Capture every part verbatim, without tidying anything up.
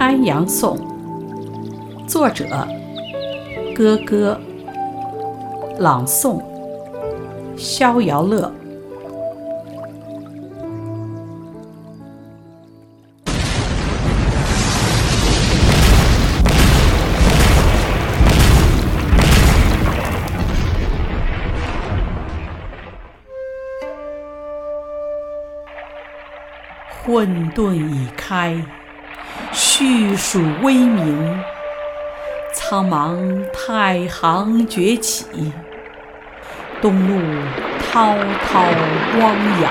安阳颂》，作者歌歌，朗诵逍遥乐。混沌已开，序属微明，苍茫太行崛起，东路滔滔汪洋。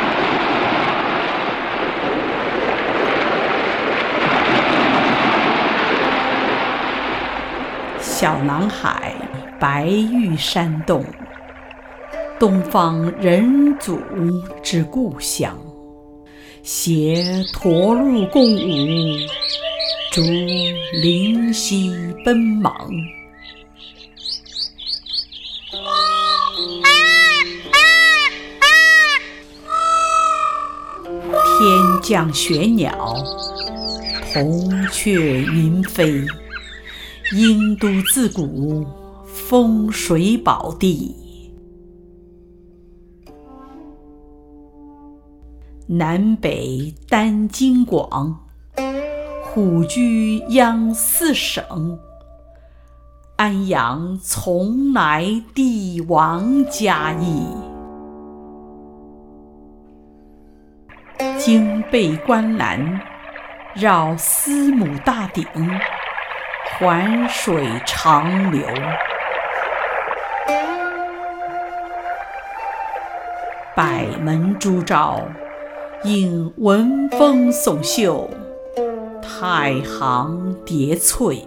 小南海，白玉山洞，东方人祖之故乡。携驼鹿共舞，逐灵犀奔忙。天降雪鸟，铜雀云飞，殷都自古风水宝地。南北丹京广，虎踞央四省。安阳从来帝王家邑，经背关栏，绕司母大鼎，环水长流。百门朱照，应文风耸秀，太行叠翠。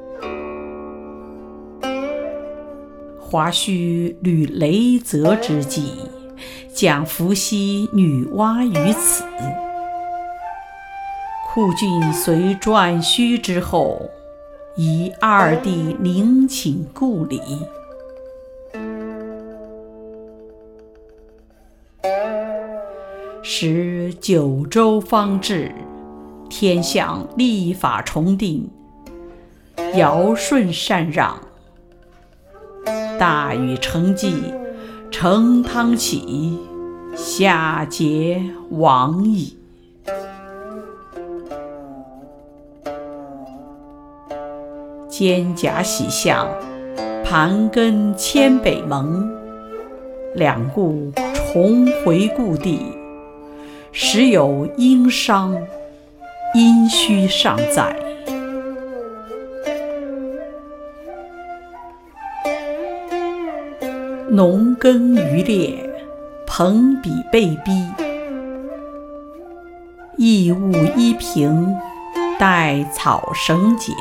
华胥履雷泽之际，将伏羲女娲于此。库峻随颛顼之后，以二帝陵寝故里。时九州方至，天象历法重定，尧舜禅让。大禹成纪，成汤起，夏桀亡矣。蒹葭喜象，盘庚迁北盟。两故重回故地，时有殷商，殷墟尚在。农耕渔猎，朋比被逼。异物依萍，待草绳解。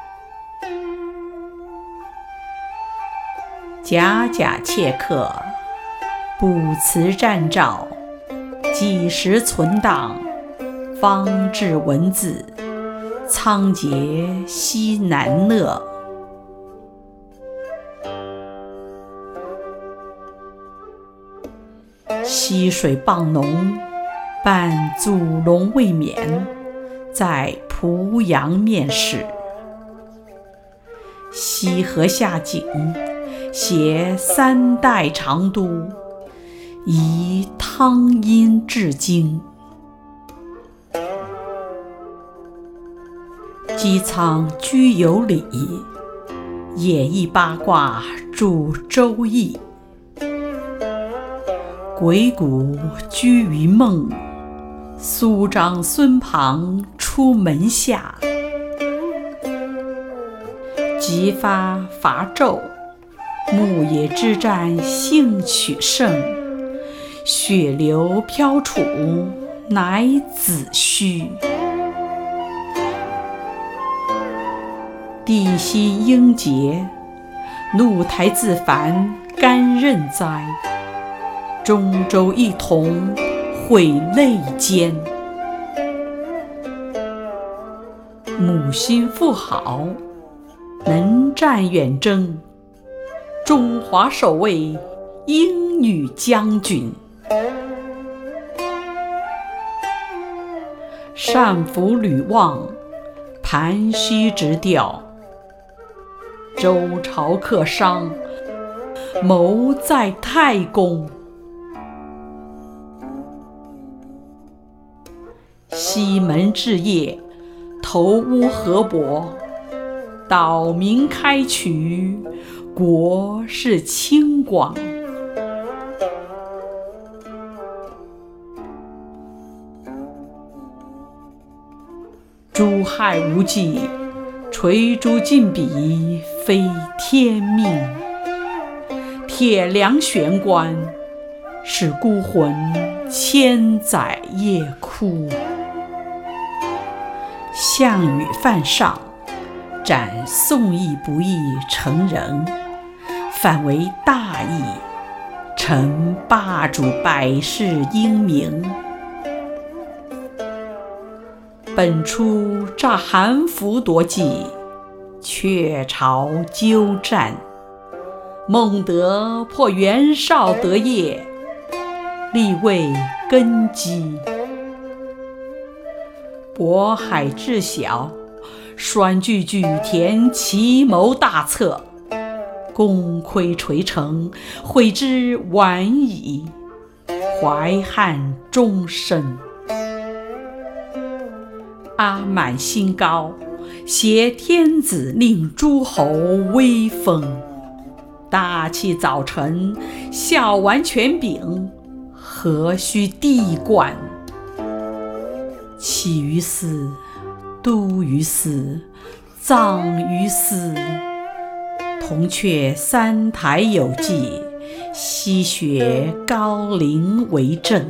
甲甲切客，卜辞占照。几时存档，方志文字，仓颉西南讷。溪水傍浓，伴祖龙未眠，在濮阳面世。西河下井，携三代长都，宜汤阴至京。姬苍居有礼，演绎八卦著周易。鬼谷居于梦，苏张孙庞出门下。即发伐纣，牧野之战幸取胜。血流飘杵，乃子虚。帝辛英杰，怒台自凡，甘任哉。中州一统，毁泪间。母心妇好，能战远征。中华守卫，英女将军。上服吕望， 盘须直吊，周朝客商，谋在太公。西门志业，投乌河伯，岛民开渠，国是清广。诸害无忌，垂珠尽笔，非天命。铁梁悬棺，使孤魂千载夜哭。项羽犯上，斩宋义不义成仁，反为大义，成霸主百世英名。本初诈韩服夺计，却朝纠战，孟德破袁绍得业，立位根基。渤海至晓，栓句句填奇谋大策，功亏垂成，悔之晚矣，怀憾终身。阿满心高，挟天子令诸侯威风，大器早成，小完权柄，何须地冠？起于斯，都于斯，葬于斯。铜雀三台有记，西雪高陵为证。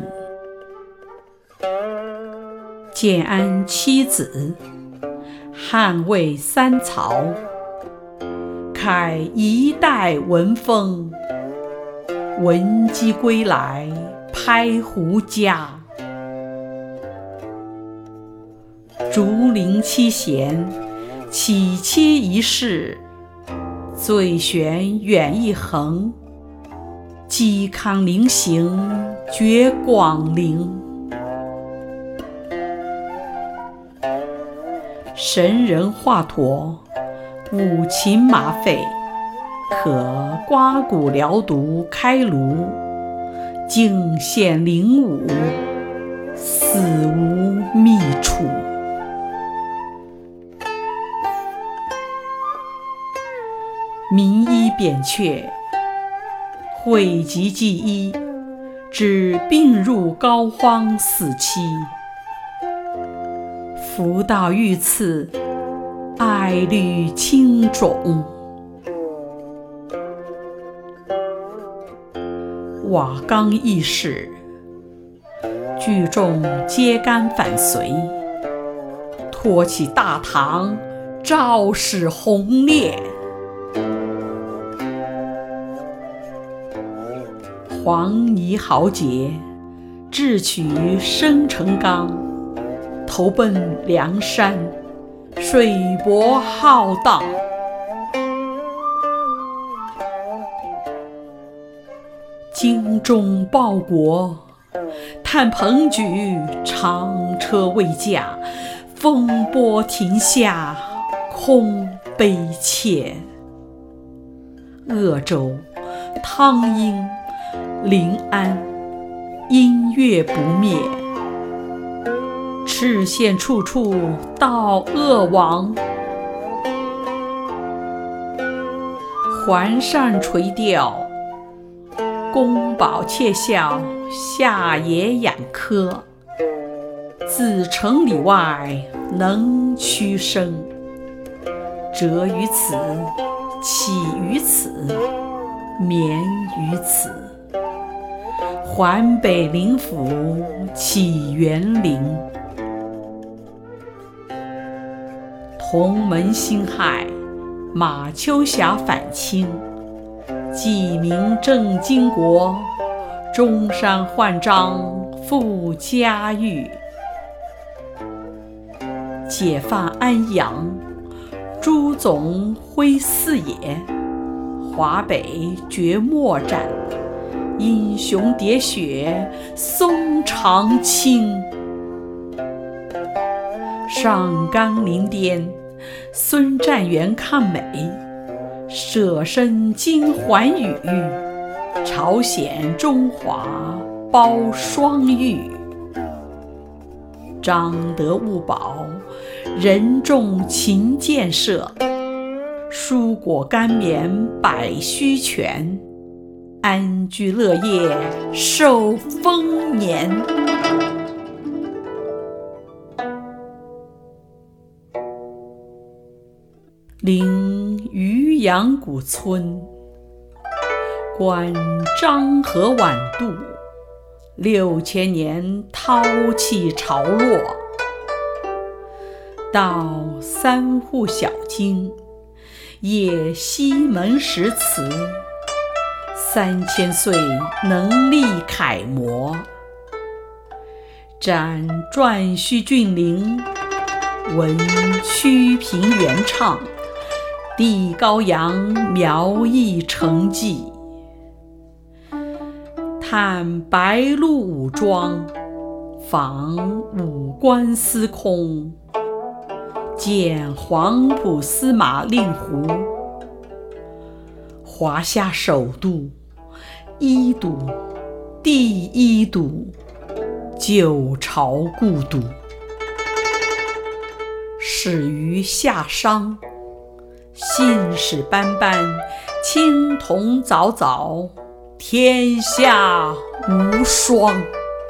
建安七子，汉魏三曹，开一代文风。闻鸡归来，拍胡笳。竹林七贤，岂切一世。醉悬远一横，嵇康临行，绝广陵。神人华佗，五禽马肺，可刮骨疗毒开颅，尽显灵武，死无觅处。名医扁鹊，讳疾忌医，指病入膏肓死期。夫道遇刺，爱虑轻重。瓦岗义士，聚众揭竿反隋，托起大唐，赵史宏烈。黄泥豪杰，智取生辰纲，投奔梁山，水泊浩荡。精忠报国，叹彭举，长车未驾，风波停下，空悲切。鄂州、汤阴、临安，音乐不灭。赤县处处道恶王，环扇垂钓，宫保窃笑，下野养科。自城里外，能屈生。折于此，起于此，眠于此。环北灵府，起园陵。同门辛亥，马秋霞反清。纪明正经国，中山焕章复嘉裕。解放安阳，朱总挥四野。华北绝末战，英雄喋血松长青。 上甘陵巅，孙占元抗美，舍身经寰宇，朝鲜中华包双玉。张德勿保，任重勤建设，蔬果甘绵百须全，安居乐业寿丰年。临渔阳古村，观漳河晚渡，六千年涛气潮落。到三户小径，谒西门石祠，三千岁能力楷模。瞻颛顼峻陵，闻曲屏原唱，帝高阳苗裔成绩。探白鹿武装，访武官司空，见黄埔司马令狐。华夏首都，一都，第一都，九朝故都。始于夏商，信使斑斑，青铜凿凿，天下无双。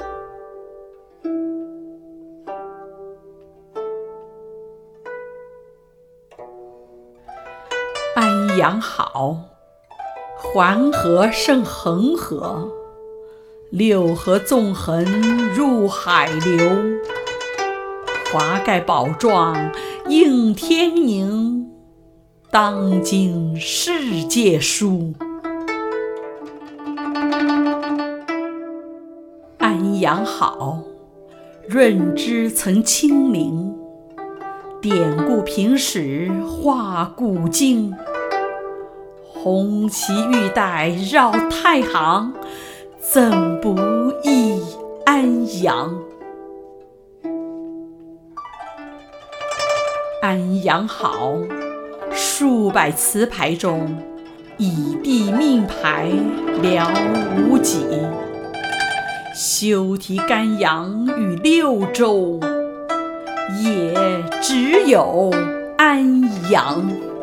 安阳好，环河胜恒河，六合纵横入海流。华盖宝状应天宁，当今世界书。安阳好，润之曾亲临，典故平史画古今。红旗玉带绕太行，怎不忆安阳？安阳好，数百词牌中，以地命牌寥无几。修题甘阳与六州，也只有安阳。